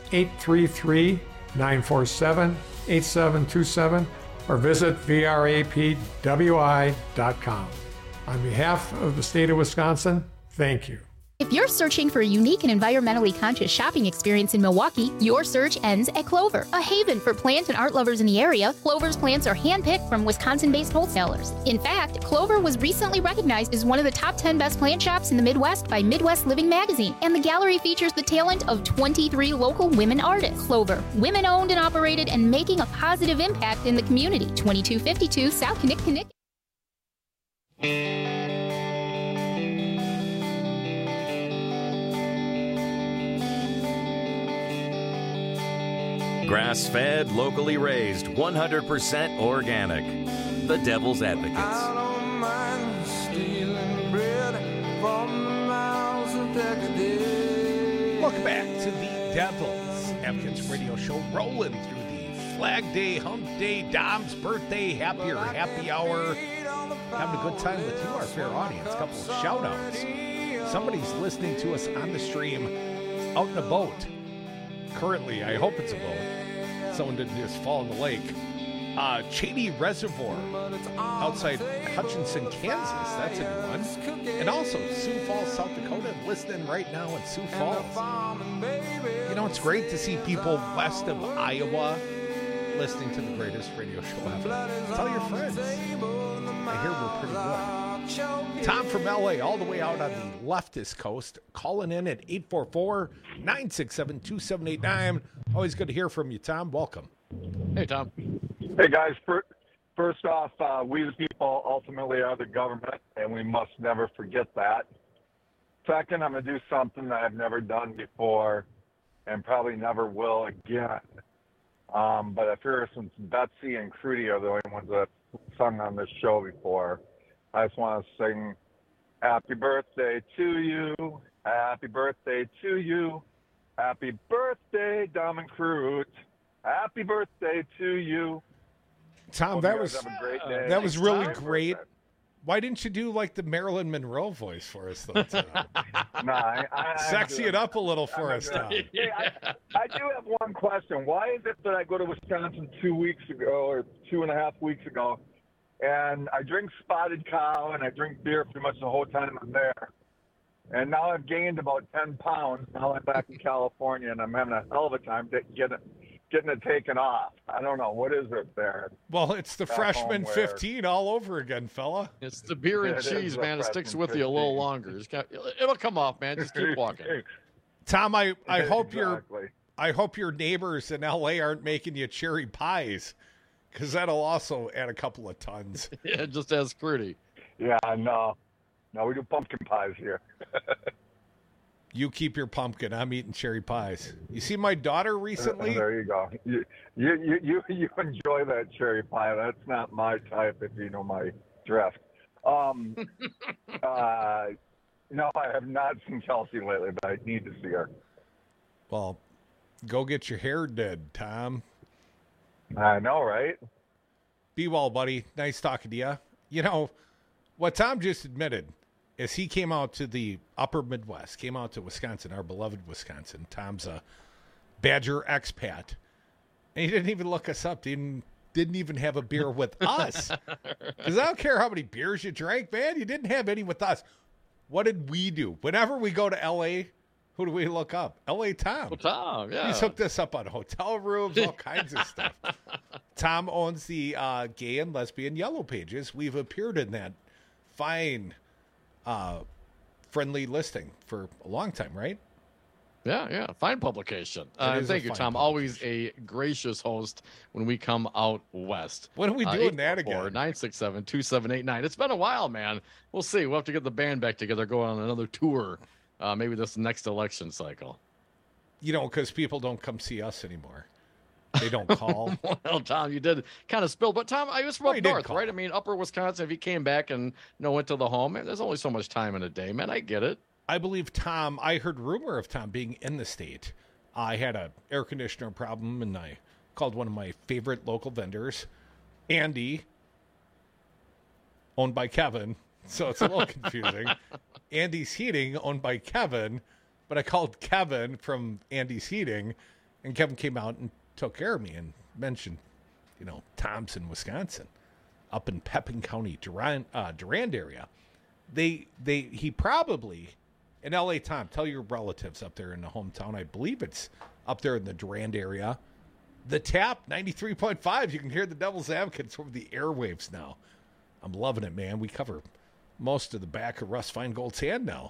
833-947-8727, or visit vrapwi.com. On behalf of the state of Wisconsin, thank you. If you're searching for a unique and environmentally conscious shopping experience in Milwaukee, your search ends at Clover, a haven for plant and art lovers in the area. Clover's plants are handpicked from Wisconsin-based wholesalers. In fact, Clover was recently recognized as one of the top 10 best plant shops in the Midwest by Midwest Living magazine, and the gallery features the talent of 23 local women artists. Clover, women-owned and operated, and making a positive impact in the community. 2252 South Kinnick. Grass-fed, locally raised, 100% organic. The Devil's Advocates. I don't mind stealing bread from the mouths of decadence. Welcome back to the Devil's Advocates radio show, rolling through the Flag Day, Hump Day, Dom's birthday, happy hour. Having a good time with you, our fair audience. A couple of shout-outs. Somebody's listening to us on the stream out in a boat. Currently, I hope it's a boat. Someone didn't just fall in the lake. Cheney Reservoir outside Hutchinson, Kansas. That's a new one. And also Sioux Falls, South Dakota, listening right now in Sioux Falls. You know, it's great to see people west of Iowa listening to the greatest radio show ever. Tell your friends. I hear we're pretty good. Tom from LA, all the way out on the leftist coast, calling in at 844-967-2789. Always good to hear from you, Tom. Welcome. Hey, Tom. Hey, guys. First off, we the people ultimately are the government, and we must never forget that. Second, I'm going to do something that I've never done before and probably never will again. But I figure since Betsy and Crudy are the only ones that sung on this show before, I just want to sing Happy Birthday to you, Happy Birthday to you, Happy Birthday, Dom and Crute, Happy Birthday to you. Tom, that was really great. Why didn't you do like the Marilyn Monroe voice for us, though, Tom? Sexy it up a little for us, Tom. Hey, I do have one question. Why is it that I go to Wisconsin 2 weeks ago or 2.5 weeks ago, and I drink Spotted Cow and I drink beer pretty much the whole time I'm there, and now I've gained about 10 pounds. Now I'm back in California, and I'm having a hell of a time getting it taken off. I don't know. What is it there? Well, it's the freshman 15 all over again, fella. It's the beer and cheese, man. It sticks with you a little longer. It'll come off, man. Just keep walking. Tom, I hope your neighbors in LA aren't making you cherry pies, because that'll also add a couple of tons. Yeah, just as Crudy. Yeah, no, we do pumpkin pies here. You keep your pumpkin. I'm eating cherry pies. You see my daughter recently? There you go. You enjoy that cherry pie. That's not my type, if you know my drift. No, I have not seen Chelsea lately, but I need to see her. Well, go get your hair did, Tom. I know, right? Be well, buddy. Nice talking to you. You know, what Tom just admitted is he came out to the upper Midwest, came out to Wisconsin, our beloved Wisconsin. Tom's a Badger expat. And he didn't even look us up. Didn't even have a beer with us. Because I don't care how many beers you drank, man. You didn't have any with us. What did we do? Whenever we go to L.A., who do we look up? L.A. Tom. Well, Tom, yeah. He's hooked us up on hotel rooms, all kinds of stuff. Tom owns the Gay and Lesbian Yellow Pages. We've appeared in that fine friendly listing for a long time, right? Yeah. Fine publication. Thank you, Tom. Always a gracious host when we come out west. When are we doing that again? 967-2789. It's been a while, man. We'll see. We'll have to get the band back together, go on another tour, maybe this next election cycle. You know, because people don't come see us anymore. They don't call. Well, Tom, you did kind of spill. But, Tom, I was from up north, right? I mean, upper Wisconsin, if he came back and went to the home, man, there's only so much time in a day, man. I get it. I believe Tom, I heard rumor of Tom being in the state. I had an air conditioner problem, and I called one of my favorite local vendors, Andy, owned by Kevin. So it's a little confusing. Andy's Heating, owned by Kevin, but I called Kevin from Andy's Heating, and Kevin came out and took care of me and mentioned, Thompson, Wisconsin, up in Pepin County, Durand area. He probably, in L.A., Tom, tell your relatives up there in the hometown, I believe it's up there in the Durand area. The Tap, 93.5, you can hear the Devil's Advocates over the airwaves now. I'm loving it, man. We cover most of the back of Russ Feingold's hand now.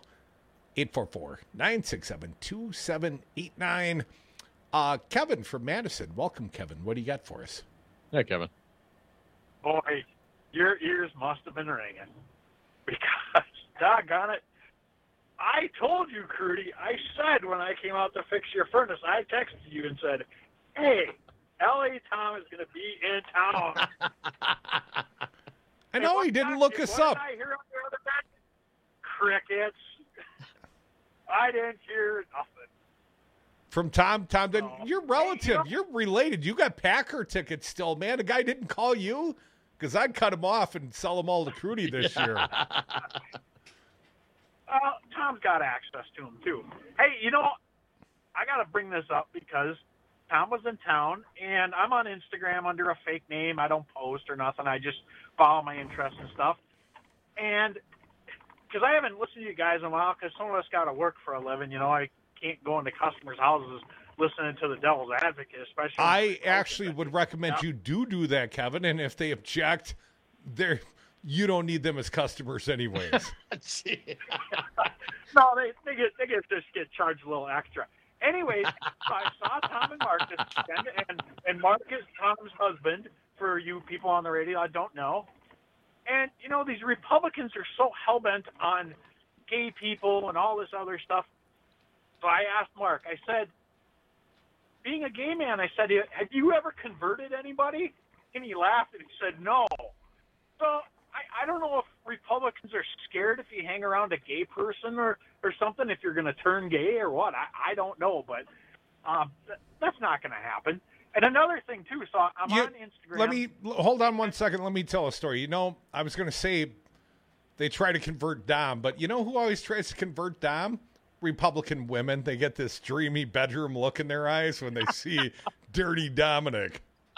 844-967-2789. Kevin from Madison. Welcome, Kevin. What do you got for us? Hey, Kevin. Boy, your ears must have been ringing. Because, doggone it, I told you, Crudy, I said when I came out to fix your furnace, I texted you and said, hey, L.A. Tom is going to be in town. I know he didn't look us up. I hear on the other end? Crickets. I didn't hear nothing. From Tom, then you're relative. You're related. You got Packer tickets still, man. The guy didn't call you? Because I'd cut him off and sell them all to Crudy this year. Tom's got access to them, too. Hey, I got to bring this up because Tom was in town, and I'm on Instagram under a fake name. I don't post or nothing. I just follow my interests and stuff. And because I haven't listened to you guys in a while, because some of us got to work for a living. You know, I can't go into customers' houses listening to the devil's advocate, especially. I actually would recommend you do that, Kevin. And if they object, you don't need them as customers anyways. No, they get charged a little extra. Anyways, so I saw Tom and Mark this weekend, and Mark is Tom's husband, for you people on the radio I don't know. And, you know, these Republicans are so hell-bent on gay people and all this other stuff. So I asked Mark, I said, being a gay man, I said, have you ever converted anybody? And he laughed and he said, no. So I don't know if Republicans are scared if you hang around a gay person or something, if you're going to turn gay or what. I don't know, but that's not going to happen. And another thing, too, so I'm on Instagram. Hold on one second. Let me tell a story. You know, I was going to say they try to convert Dom, but you know who always tries to convert Dom? Republican women. They get this dreamy bedroom look in their eyes when they see Dirty Dominic.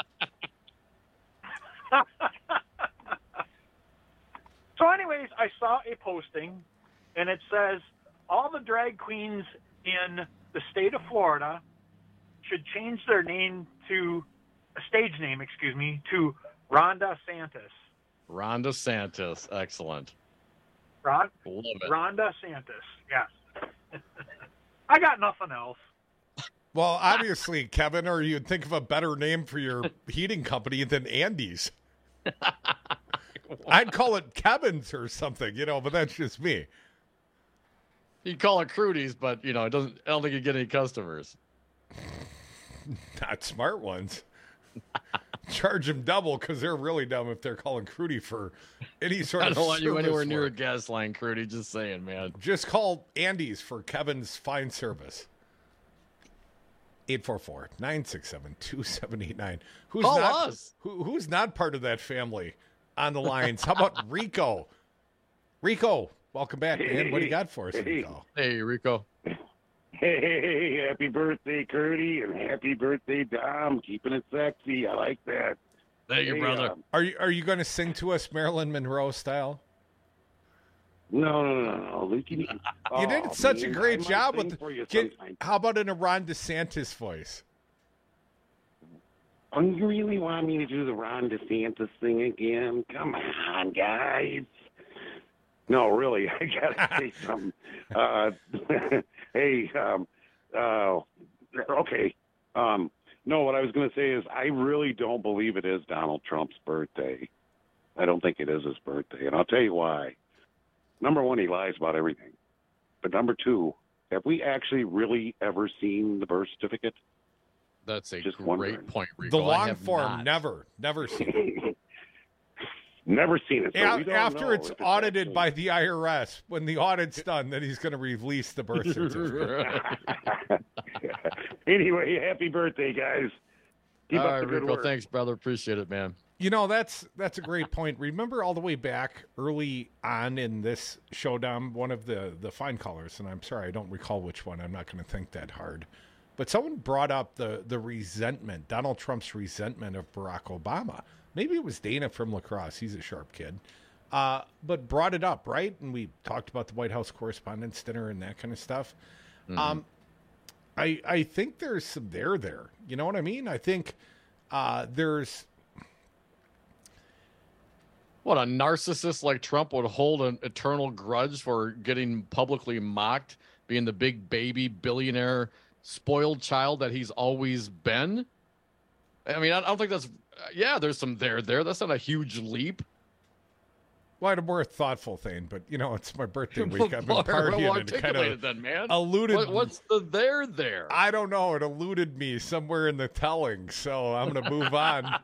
So anyways, I saw a posting, and it says, all the drag queens in the state of Florida should change their name to, a stage name, to Ron DeSantis. Ron DeSantis. Excellent. Ron DeSantis. Yes. I got nothing else. Well, obviously, Kevin, or you'd think of a better name for your heating company than Andy's. I'd call it Kevin's or something, you know, but that's just me. You'd call it Crudy's, but, you know, I don't think you'd get any customers. Not smart ones. Charge them double because they're really dumb if they're calling Crudy for any sort of I don't want you anywhere work. near a gas line, Crudy. Just saying, man. Just call Andy's for Kevin's fine service. 844-967-2789. Call us. Who's not part of that family on the lines? How about Rico? Rico, welcome back, man. What do you got for us, Rico? Hey, Rico. Hey, happy birthday, Curdy, and happy birthday, Dom. Keeping it sexy. I like that. Thank you, brother. Are you going to sing to us Marilyn Monroe style? No. You did such a great job with how about in a Ron DeSantis voice? Oh, you really want me to do the Ron DeSantis thing again? Come on, guys. No, really, I gotta say something. Hey, okay. No, what I was going to say is I really don't believe it is Donald Trump's birthday. I don't think it is his birthday, and I'll tell you why. Number one, he lies about everything. But number two, have we actually really ever seen the birth certificate? That's a Just great wondering. point, Rico. The long form, never seen it. Never seen it. So we don't After know it's if audited by the IRS, when the audit's done, then he's going to release the birth certificate. Anyway, happy birthday, guys. Keep All up right, the good Rico, work. thanks, brother. Appreciate it, man. You know, that's a great point. Remember all the way back early on in this showdown, one of the fine callers, and I'm sorry, I don't recall which one. I'm not going to think that hard. But someone brought up the resentment, Donald Trump's resentment of Barack Obama. Maybe it was Dana from La Crosse. He's a sharp kid. But brought it up, right? And we talked about the White House Correspondents' Dinner and that kind of stuff. Mm-hmm. I think there's some there. You know what I mean? I think there's... What, a narcissist like Trump would hold an eternal grudge for getting publicly mocked, being the big baby billionaire spoiled child that he's always been? I mean, I don't think that's... yeah, there's some there. That's not a huge leap. Well, I had a more thoughtful thing, but, you know, it's my birthday week. I've been partying and it kind of then, man. eluded... What's the there? I don't know. It eluded me somewhere in the telling, so I'm going to move on.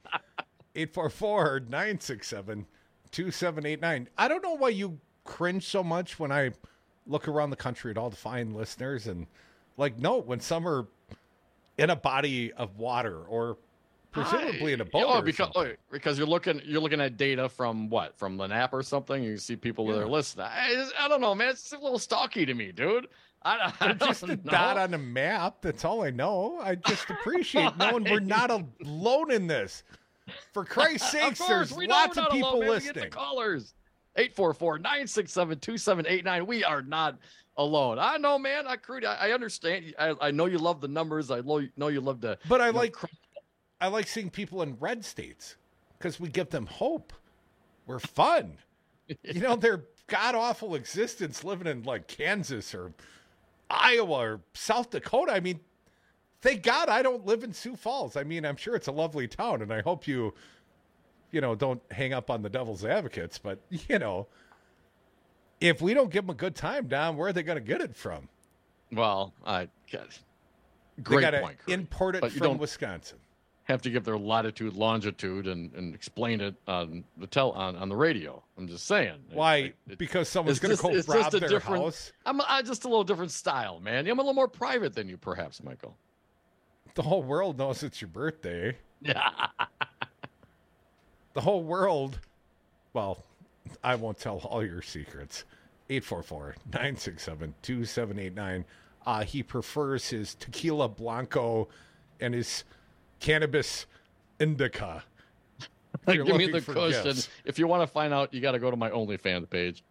844-967-2789. I don't know why you cringe so much when I look around the country at all the fine listeners and, like, no, when some are in a body of water or presumably in a boat. Oh, because you're looking at data from what? From the NAP or something? You see people that are listening. I don't know, man. It's a little stalky to me, dude. They're just a dot on a map. That's all I know. I just appreciate knowing we're not alone in this. For Christ's sakes, there's lots of people listening. We get the callers. 844-967-2789. We are not alone. I know, man. I understand. I know you love the numbers. I know you love the. But I like seeing people in red states because we give them hope. We're fun. Their god awful existence living in like Kansas or Iowa or South Dakota. I mean, thank God I don't live in Sioux Falls. I mean, I'm sure it's a lovely town, and I hope you don't hang up on the devil's advocates. But, if we don't give them a good time, Don, where are they going to get it from? Well, great point. Import it from Wisconsin. Have to give their latitude, longitude, and explain it on the radio. I'm just saying. Why? Because someone's going to go rob their house? I'm just a little different style, man. I'm a little more private than you, perhaps, Michael. The whole world knows it's your birthday. Yeah. The whole world. Well, I won't tell all your secrets. 844-967-2789. He prefers his tequila blanco and his cannabis indica. Give me the cushion. If you want to find out, you got to go to my OnlyFans page.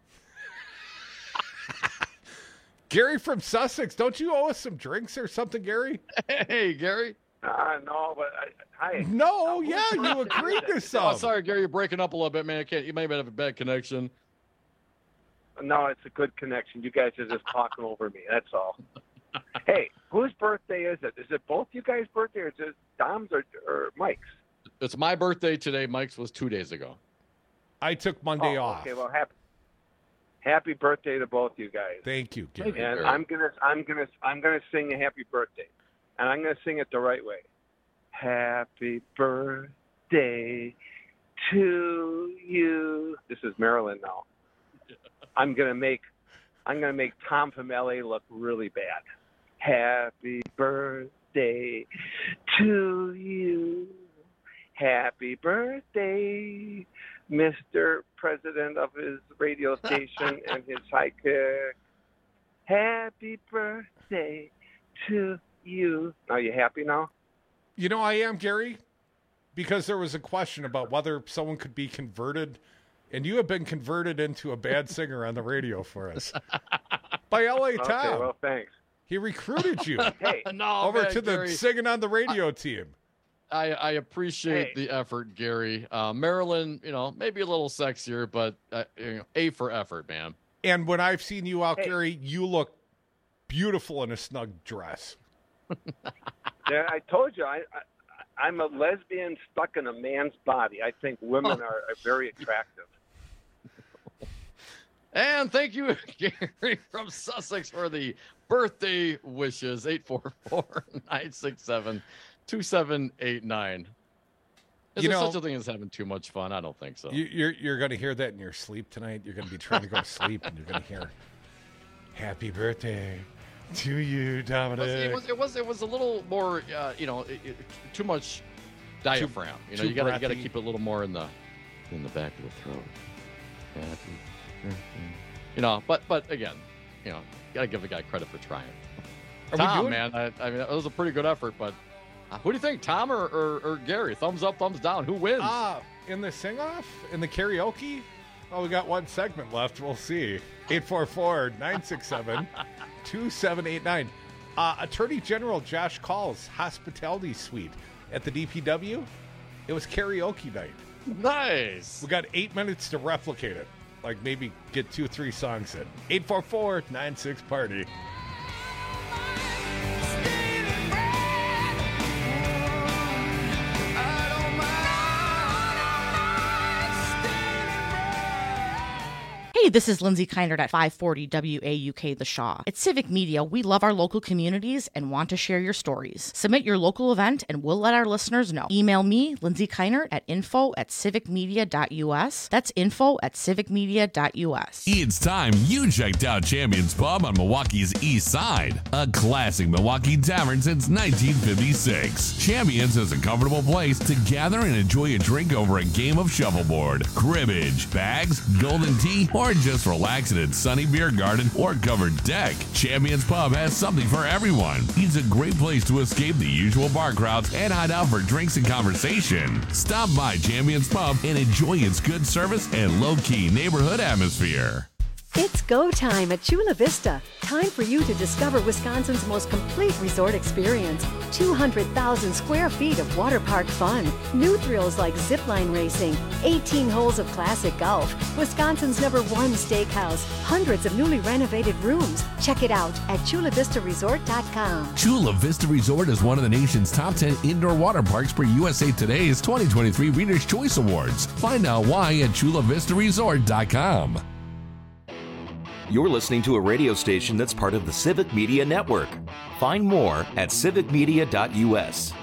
Gary from Sussex, don't you owe us some drinks or something, Gary? Hey, Gary. No, but hi. No, yeah, you agreed to some. Oh, sorry, Gary, you're breaking up a little bit, man. You might have a bad connection. No, it's a good connection. You guys are just talking over me. That's all. Hey, whose birthday is it? Is it both you guys' birthday, or is it Dom's or Mike's? It's my birthday today. Mike's was 2 days ago. I took Monday off. Okay, well, happy birthday to both you guys. Thank you, Gary. And I'm gonna sing a happy birthday, and I'm gonna sing it the right way. Happy birthday to you. This is Maryland now. I'm gonna make Tom from LA look really bad. Happy birthday to you. Happy birthday, Mr. President of his radio station and his sidekick. Happy birthday to you. Are you happy now? I am, Gary, because there was a question about whether someone could be converted, and you have been converted into a bad singer on the radio for us by LA Tom. Okay, well, thanks. He recruited you over to Gary. the Singing on the Radio team. I appreciate the effort, Gary. Maryland, maybe a little sexier, but A for effort, man. And when I've seen you out, Gary, you look beautiful in a snug dress. Yeah, I told you, I'm a lesbian stuck in a man's body. I think women are very attractive. And thank you, Gary from Sussex, for the birthday wishes. 844-967-2789. Is there such a thing as having too much fun? I don't think so. You're going to hear that in your sleep tonight. You're going to be trying to go to sleep, and you're going to hear, "Happy birthday to you, Dominic." It was a little more, too much diaphragm. Too you got to keep it a little more in the back of the throat. Happy birthday. But again, got to give the guy credit for trying. Tom, man, I mean, it was a pretty good effort, but who do you think, Tom or Gary? Thumbs up, thumbs down. Who wins? In the sing-off? In the karaoke? Oh, we got one segment left. We'll see. 844-967-2789. Attorney General Josh Call's hospitality suite at the DPW. It was karaoke night. Nice. We got 8 minutes to replicate it. Like maybe get 2-3 songs in. 844-96-PARTY. Hey, this is Lindsay Kindert at 540 WAUK The Shaw. At Civic Media, we love our local communities and want to share your stories. Submit your local event and we'll let our listeners know. Email me, Lindsay Kindert, at info@civicmedia.us. That's info@civicmedia.us. It's time you checked out Champions Pub on Milwaukee's East Side, a classic Milwaukee tavern since 1956. Champions is a comfortable place to gather and enjoy a drink over a game of shuffleboard, cribbage, bags, golden tea, or just relax in its sunny beer garden or covered deck, Champions Pub has something for everyone. It's a great place to escape the usual bar crowds and hide out for drinks and conversation. Stop by Champions Pub and enjoy its good service and low-key neighborhood atmosphere. It's go time at Chula Vista. Time for you to discover Wisconsin's most complete resort experience. 200,000 square feet of water park fun. New thrills like zipline racing. 18 holes of classic golf. Wisconsin's #1 steakhouse. Hundreds of newly renovated rooms. Check it out at ChulaVistaResort.com. Chula Vista Resort is one of the nation's top 10 indoor water parks per USA Today's 2023 Reader's Choice Awards. Find out why at ChulaVistaResort.com. You're listening to a radio station that's part of the Civic Media Network. Find more at civicmedia.us.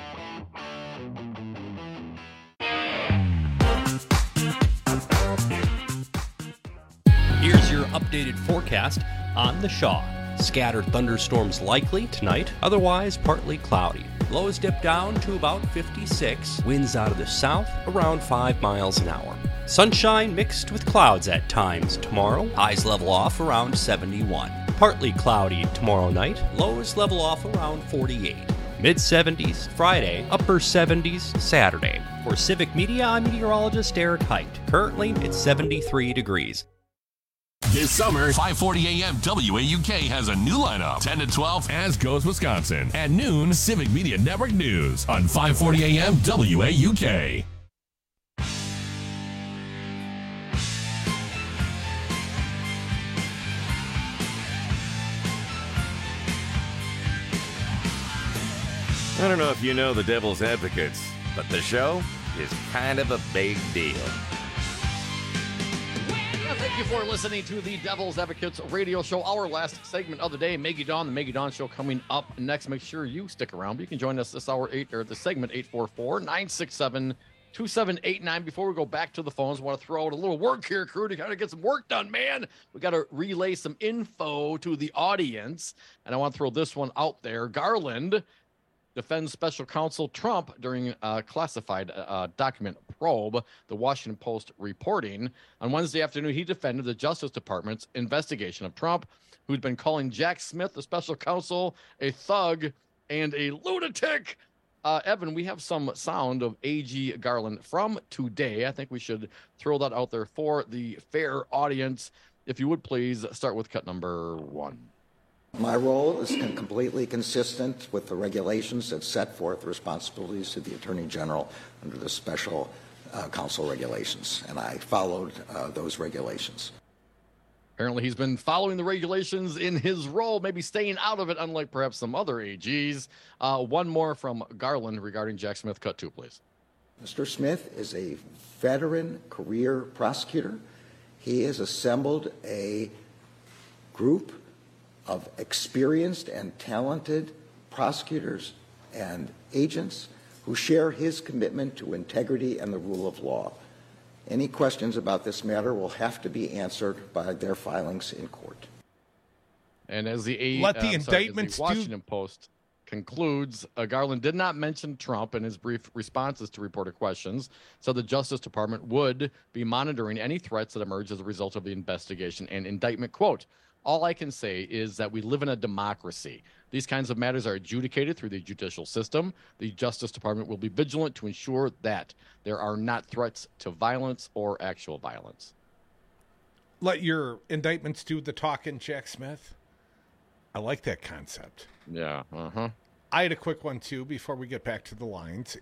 Here's your updated forecast on the Shaw. Scattered thunderstorms likely tonight, otherwise partly cloudy. Lows dip down to about 56. Winds out of the south around 5 miles an hour. Sunshine mixed with clouds at times tomorrow. Highs level off around 71. Partly cloudy tomorrow night. Lows level off around 48. Mid-70s Friday, upper 70s Saturday. For Civic Media, I'm meteorologist Eric Height. Currently, it's 73 degrees. This summer, 540 AM WAUK has a new lineup. 10 to 12, As Goes Wisconsin. At noon, Civic Media Network News on 540 AM WAUK. I don't know if you know the Devil's Advocates, but the show is kind of a big deal. Thank you for listening to the Devil's Advocates radio show. Our last segment of the day, Maggie Dawn, the Maggie Dawn Show coming up next. Make sure you stick around. You can join us this hour, the segment 844-967-2789. Before we go back to the phones, I want to throw out a little work here, crew, to kind of get some work done, man. We got to relay some info to the audience, and I want to throw this one out there. Garland defends special counsel Trump during a classified document probe, the Washington Post reporting. On Wednesday afternoon, he defended the Justice Department's investigation of Trump, who'd been calling Jack Smith, the special counsel, a thug and a lunatic. Evan, we have some sound of A.G. Garland from today. I think we should throw that out there for the fair audience. If you would please start with cut number 1. My role is completely consistent with the regulations that set forth the responsibilities to the Attorney General under the special counsel regulations, and I followed those regulations. Apparently he's been following the regulations in his role, maybe staying out of it, unlike perhaps some other AGs. One more from Garland regarding Jack Smith. Cut 2, please. Mr. Smith is a veteran career prosecutor. He has assembled a group of experienced and talented prosecutors and agents who share his commitment to integrity and the rule of law. Any questions about this matter will have to be answered by their filings in court. And as the Washington Post concludes, Garland did not mention Trump in his brief responses to reporter questions, so the Justice Department would be monitoring any threats that emerge as a result of the investigation and indictment. Quote, all I can say is that we live in a democracy. These kinds of matters are adjudicated through the judicial system. The Justice Department will be vigilant to ensure that there are not threats to violence or actual violence. Let your indictments do the talking, Jack Smith. I like that concept. Yeah. I had a quick one, too, before we get back to the lines.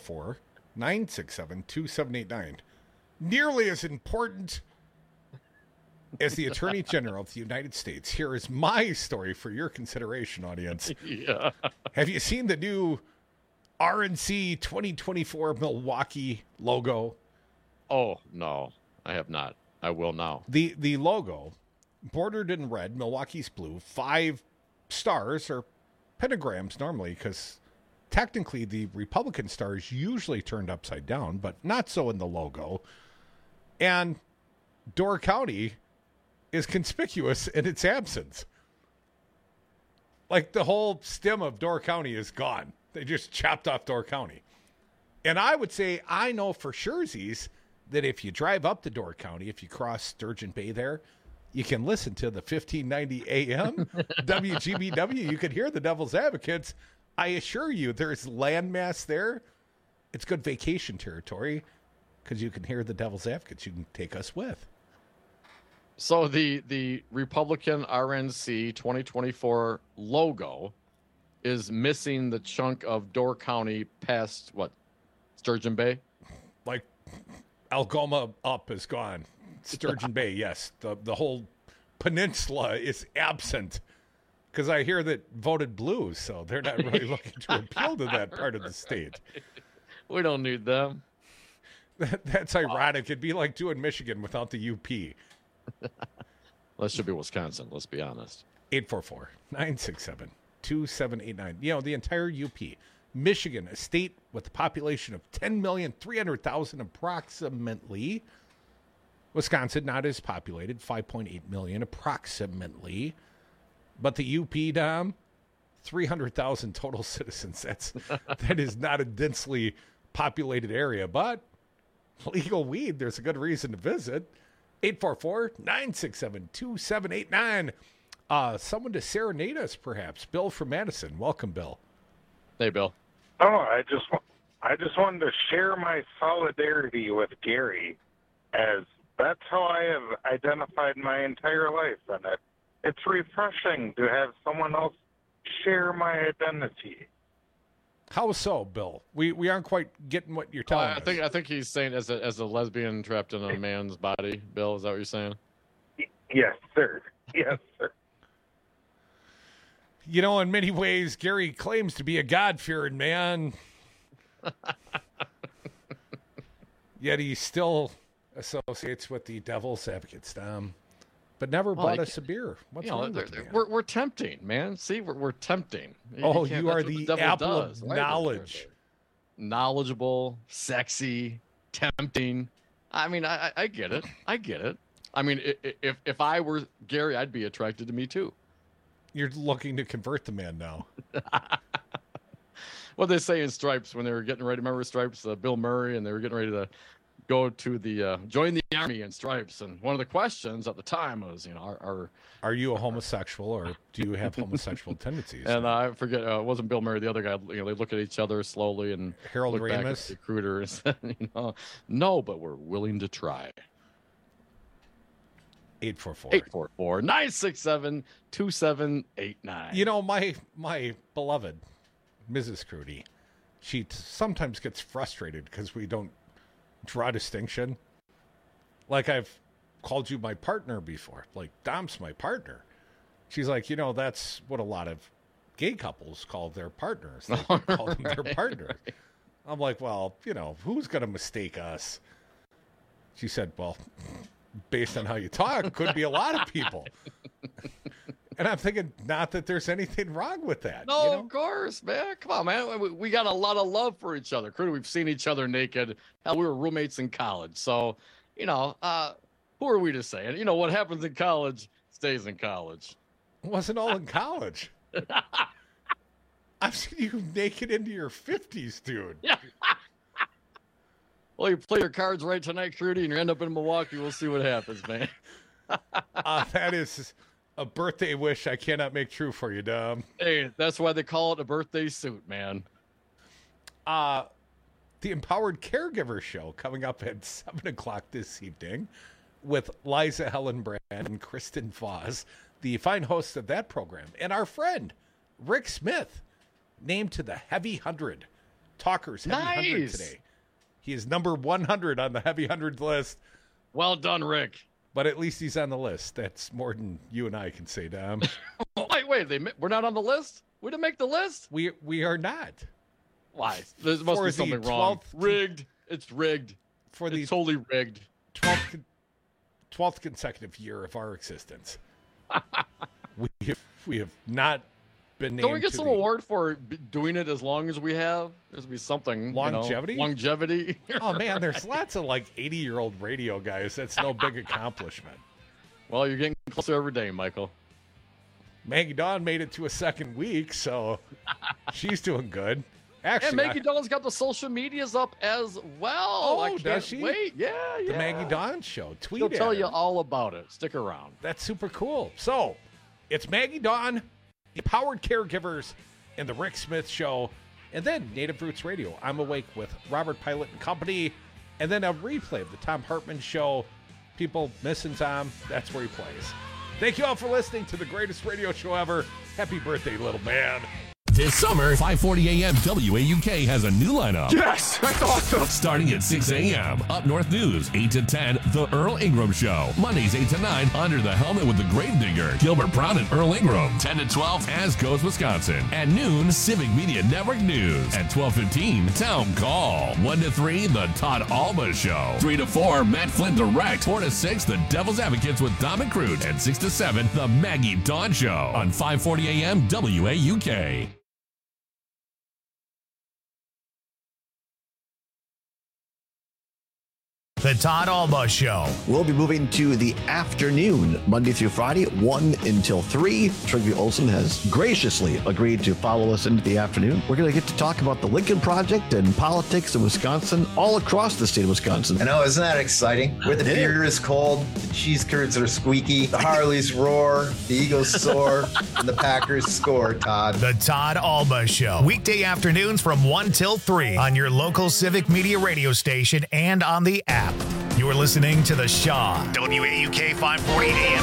844-967-2789. Nearly as important as the Attorney General of the United States, here is my story for your consideration, audience. Yeah. Have you seen the new RNC 2024 Milwaukee logo? Oh, no, I have not. I will now. The logo, bordered in red, Milwaukee's blue, 5 stars or pentagrams normally, because technically the Republican star is usually turned upside down, but not so in the logo. And Door County is conspicuous in its absence. Like the whole stem of Door County is gone. They just chopped off Door County. And I would say, I know for surezies, that if you drive up to Door County, if you cross Sturgeon Bay there, you can listen to the 1590 AM WGBW. You can hear the Devil's Advocates. I assure you, there's landmass there. It's good vacation territory because you can hear the Devil's Advocates. You can take us with. So the Republican RNC 2024 logo is missing the chunk of Door County past what? Sturgeon Bay? Like Algoma up is gone. Sturgeon Bay, yes. The whole peninsula is absent because I hear that voted blue, so they're not really looking to appeal to that part of the state. We don't need them. That's ironic. It'd be like doing Michigan without the UP. That should be Wisconsin, let's be honest. 844-967-2789. You know, the entire UP. Michigan, a state with a population of 10,300,000 approximately. Wisconsin, not as populated, 5.8 million approximately. But the UP, Dom, 300,000 total citizens. That is not a densely populated area, but legal weed, there's a good reason to visit. 844-967-2789. Someone to serenade us, perhaps. Bill from Madison. Welcome, Bill. Hey, Bill. Oh, I just wanted to share my solidarity with Gary, as that's how I have identified my entire life, and it's refreshing to have someone else share my identity. How so, Bill? We aren't quite getting what you're telling us. I think he's saying as a lesbian trapped in a man's body. Bill, is that what you're saying? Yes, sir. Yes, sir. You know, in many ways, Gary claims to be a God-fearing man. Yet he still associates with the Devil's Advocates, Tom. But never bought us a beer. What's wrong with you? We're tempting, man. See, we're tempting. You are the apple of knowledge. Knowledgeable, sexy, tempting. I mean, I get it. I get it. I mean, if I were Gary, I'd be attracted to me too. You're looking to convert the man now. What they say in Stripes when they were getting ready. Remember Stripes, Bill Murray, and they were getting ready to go to the join the army in Stripes. And one of the questions at the time was, are you a homosexual or do you have homosexual tendencies? And I forget, it wasn't Bill Murray, the other guy. They look at each other slowly and Harold look back at Ramis, the recruiter, and said, no, but we're willing to try. 844-967-2789. You know, my beloved Mrs. Crudy, she sometimes gets frustrated because we don't draw distinction. Like, I've called you my partner before. Like, Dom's my partner. She's like, that's what a lot of gay couples call their partners. They call them their partners. Right. I'm like, well, who's going to mistake us? She said, well, based on how you talk, could be a lot of people. And I'm thinking, not that there's anything wrong with that. No, of course, man. Come on, man. We got a lot of love for each other. We've seen each other naked. Hell, we were roommates in college. So, who are we to say? And what happens in college stays in college. It wasn't all in college. I've seen you naked into your 50s, dude. Yeah. Well, you play your cards right tonight, Crudy, and you end up in Milwaukee. We'll see what happens, man. That is a birthday wish I cannot make true for you, Dom. Hey, that's why they call it a birthday suit, man. The Empowered Caregiver Show coming up at 7 o'clock this evening with Liza Hellenbrand and Kristen Voss, the fine hosts of that program, and our friend Rick Smith, named to the Heavy 100 Talkers Heavy 100 today. He is number 100 on the Heavy 100 list. Well done, Rick. But at least he's on the list. That's more than you and I can say, Dom. Wait. We're not on the list? We didn't make the list? We are not. Why? There must be something wrong. Rigged. It's rigged. It's totally rigged. 12th consecutive year of our existence. we have not been named. Don't we get some award for doing it as long as we have? There's be something. Longevity? Longevity. Oh, man, there's lots of 80-year-old radio guys. That's no big accomplishment. Well, you're getting closer every day, Michael. Maggie Dawn made it to a second week, so she's doing good. Actually, and Maggie Dawn's got the social medias up as well. Oh, I can't does she? wait. Yeah. The Maggie Dawn Show. Tweet She'll at tell her. you all about it. Stick around. That's super cool. So, it's Maggie Dawn, the Empowered Caregivers, and the Rick Smith Show, and then Native Roots Radio. I'm Awake with Robert Pilot and Company, and then a replay of the Tom Hartman Show. People missing Tom, that's where he plays. Thank you all for listening to the greatest radio show ever. Happy birthday, little man. This summer, 540 AM WAUK has a new lineup. Yes, that's awesome. Starting at 6 a.m., Up North News, 8 to 10, The Earl Ingram Show. Mondays, 8 to 9, Under the Helmet with the Gravedigger, Gilbert Brown and Earl Ingram. 10 to 12, As Goes Wisconsin. At noon, Civic Media Network News. At 12:15, Town Call. 1 to 3, The Todd Alba Show. 3 to 4, Matt Flynn Direct. 4 to 6, The Devil's Advocates with Dom and Crute. And 6 to 7, The Maggie Dawn Show on 540 AM WAUK. The Todd Alba Show. We'll be moving to the afternoon, Monday through Friday, 1 until 3. Trigby Olson has graciously agreed to follow us into the afternoon. We're going to get to talk about the Lincoln Project and politics in Wisconsin, all across the state of Wisconsin. I know, isn't that exciting? Where the beer is cold, the cheese curds are squeaky, the Harleys roar, the Eagles soar, and the Packers score, Todd. The Todd Alba Show. Weekday afternoons from 1 till 3 on your local Civic Media radio station and on the app. You're listening to The Shaw, WAUK 540 AM.